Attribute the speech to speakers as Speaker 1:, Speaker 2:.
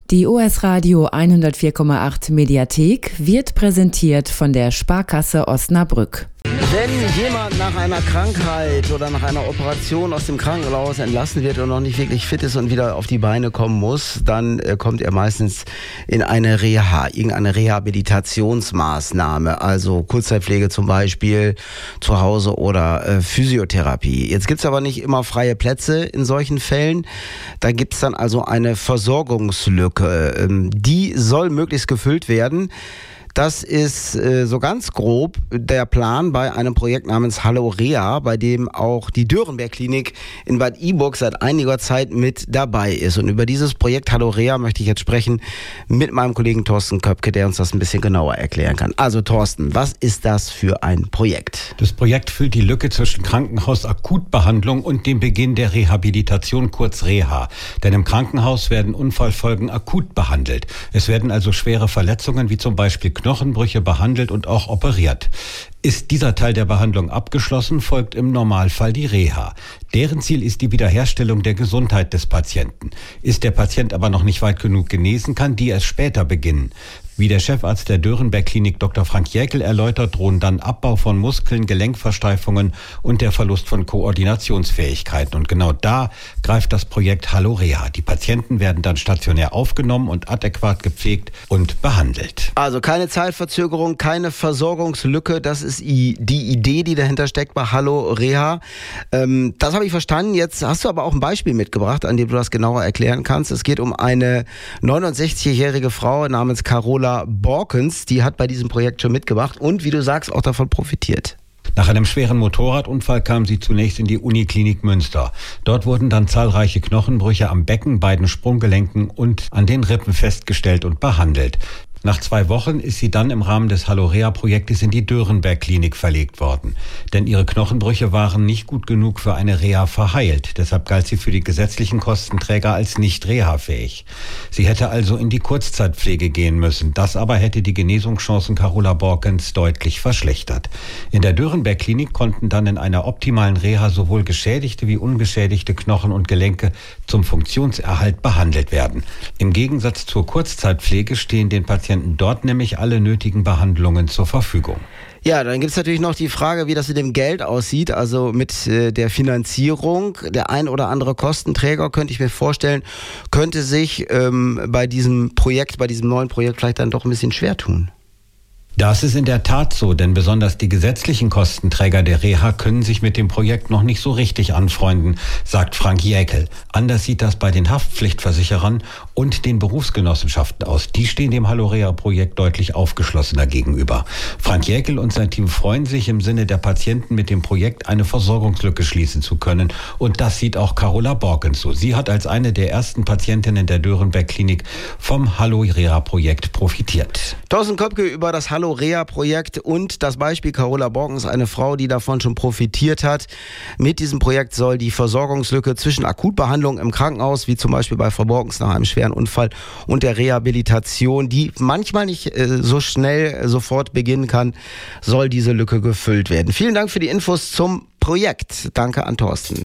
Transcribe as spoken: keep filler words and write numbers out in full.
Speaker 1: Die O S Radio hundertvier Komma acht Mediathek wird präsentiert von der Sparkasse Osnabrück.
Speaker 2: Wenn jemand nach einer Krankheit oder nach einer Operation aus dem Krankenhaus entlassen wird und noch nicht wirklich fit ist und wieder auf die Beine kommen muss, dann äh, kommt er meistens in eine Reha, irgendeine Rehabilitationsmaßnahme, also Kurzzeitpflege zum Beispiel zu Hause oder äh, Physiotherapie. Jetzt gibt's aber nicht immer freie Plätze in solchen Fällen. Da gibt's dann also eine Versorgungslücke. Ähm, die soll möglichst gefüllt werden. Das ist äh, so ganz grob der Plan bei einem Projekt namens Hallo Reha, bei dem auch die Dörenberg-Klinik in Bad Iburg seit einiger Zeit mit dabei ist. Und über dieses Projekt Hallo Reha möchte ich jetzt sprechen mit meinem Kollegen Thorsten Köpke, der uns das ein bisschen genauer erklären kann. Also Thorsten, was ist das für ein Projekt?
Speaker 3: Das Projekt füllt die Lücke zwischen Krankenhausakutbehandlung und dem Beginn der Rehabilitation, kurz Reha. Denn im Krankenhaus werden Unfallfolgen akut behandelt. Es werden also schwere Verletzungen wie zum Beispiel Knochenbrüche behandelt und auch operiert. Ist dieser Teil der Behandlung abgeschlossen, folgt im Normalfall die Reha. Deren Ziel ist die Wiederherstellung der Gesundheit des Patienten. Ist der Patient aber noch nicht weit genug genesen, kann die erst später beginnen. Wie der Chefarzt der Dörenberg-Klinik Doktor Frank Jäckel erläutert, drohen dann Abbau von Muskeln, Gelenkversteifungen und der Verlust von Koordinationsfähigkeiten. Und genau da greift das Projekt Hallo Reha. Die Patienten werden dann stationär aufgenommen und adäquat gepflegt und behandelt.
Speaker 2: Also keine Zeitverzögerung, keine Versorgungslücke, das ist die Idee, die dahinter steckt bei Hallo Reha. Ähm, das habe ich verstanden. Jetzt hast du aber auch ein Beispiel mitgebracht, an dem du das genauer erklären kannst. Es geht um eine neunundsechzigjährige Frau namens Carola Borkens, die hat bei diesem Projekt schon mitgemacht und, wie du sagst, auch davon profitiert.
Speaker 3: Nach einem schweren Motorradunfall kam sie zunächst in die Uniklinik Münster. Dort wurden dann zahlreiche Knochenbrüche am Becken, beiden Sprunggelenken und an den Rippen festgestellt und behandelt. Nach zwei Wochen ist sie dann im Rahmen des Hallo Reha-Projektes in die Dörenberg-Klinik verlegt worden. Denn ihre Knochenbrüche waren nicht gut genug für eine Reha verheilt. Deshalb galt sie für die gesetzlichen Kostenträger als nicht reha-fähig. Sie hätte also in die Kurzzeitpflege gehen müssen. Das aber hätte die Genesungschancen Carola Borkens deutlich verschlechtert. In der Dörenberg-Klinik konnten dann in einer optimalen Reha sowohl geschädigte wie unbeschädigte Knochen und Gelenke zum Funktionserhalt behandelt werden. Im Gegensatz zur Kurzzeitpflege stehen den Patienten dort nämlich alle nötigen Behandlungen zur Verfügung.
Speaker 2: Ja, dann gibt es natürlich noch die Frage, wie das mit dem Geld aussieht, also mit äh, der Finanzierung. Der ein oder andere Kostenträger, könnte ich mir vorstellen, könnte sich ähm, bei diesem Projekt, bei diesem neuen Projekt vielleicht dann doch ein bisschen schwer tun.
Speaker 3: Das ist in der Tat so, denn besonders die gesetzlichen Kostenträger der Reha können sich mit dem Projekt noch nicht so richtig anfreunden, sagt Frank Jäckel. Anders sieht das bei den Haftpflichtversicherern und den Berufsgenossenschaften aus. Die stehen dem Hallo Reha-Projekt deutlich aufgeschlossener gegenüber. Frank Jäckel und sein Team freuen sich, im Sinne der Patienten mit dem Projekt eine Versorgungslücke schließen zu können. Und das sieht auch Carola Borkens so. Sie hat als eine der ersten Patientinnen der Dörenberg-Klinik vom Hallo Reha-Projekt profitiert.
Speaker 2: Thorsten Köpke über das Hallo Reha-Projekt und das Beispiel Carola Borkens, eine Frau, die davon schon profitiert hat. Mit diesem Projekt soll die Versorgungslücke zwischen Akutbehandlung im Krankenhaus, wie zum Beispiel bei Frau Borkens nach einem schweren Unfall, und der Rehabilitation, die manchmal nicht äh, so schnell äh, sofort beginnen kann, soll diese Lücke gefüllt werden. Vielen Dank für die Infos zum Projekt. Danke an Thorsten.